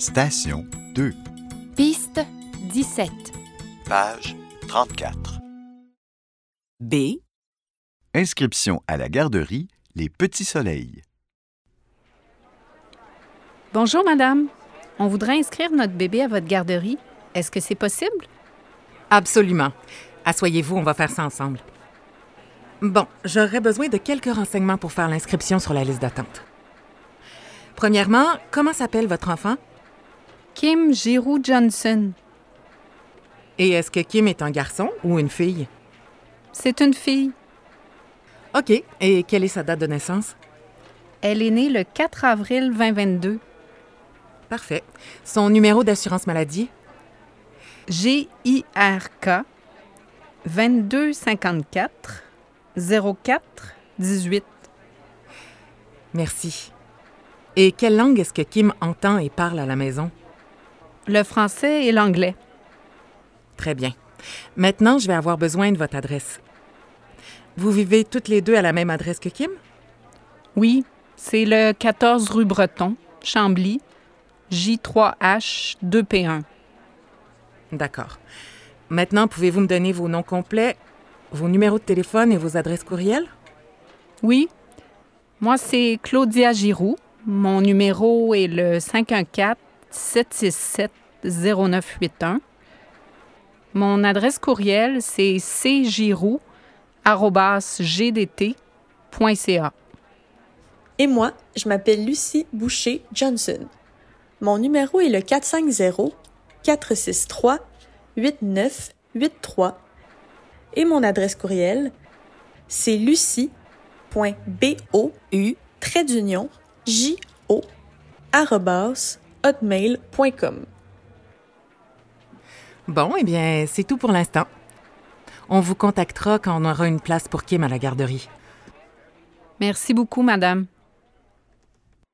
Station 2. Piste 17. Page 34. B. Inscription à la garderie Les Petits Soleils. Bonjour, madame. On voudrait inscrire notre bébé à votre garderie. Est-ce que c'est possible? Absolument. Asseyez-vous, on va faire ça ensemble. Bon, j'aurais besoin de quelques renseignements pour faire l'inscription sur la liste d'attente. Premièrement, comment s'appelle votre enfant? Kim Giroux-Johnson. Et est-ce que Kim est un garçon ou une fille? C'est une fille. OK. Et quelle est sa date de naissance? Elle est née le 4 avril 2022. Parfait. Son numéro d'assurance maladie? GIRK 2254 04 18. Merci. Et quelle langue est-ce que Kim entend et parle à la maison? Le français et l'anglais. Très bien. Maintenant, je vais avoir besoin de votre adresse. Vous vivez toutes les deux à la même adresse que Kim? Oui, c'est le 14 rue Breton, Chambly, J3H 2P1. D'accord. Maintenant, pouvez-vous me donner vos noms complets, vos numéros de téléphone et vos adresses courriel? Oui, moi c'est Claudia Giroux. Mon numéro est le 514-767-0981. Mon adresse courriel, c'est cgiroux@gdt.ca. Et moi, je m'appelle Lucie Boucher-Johnson. Mon numéro est le 450-463-8983 et mon adresse courriel, c'est lucie.bou-jo@hotmail.com. Bon, eh bien, c'est tout pour l'instant. On vous contactera quand on aura une place pour Kim à la garderie. Merci beaucoup, madame.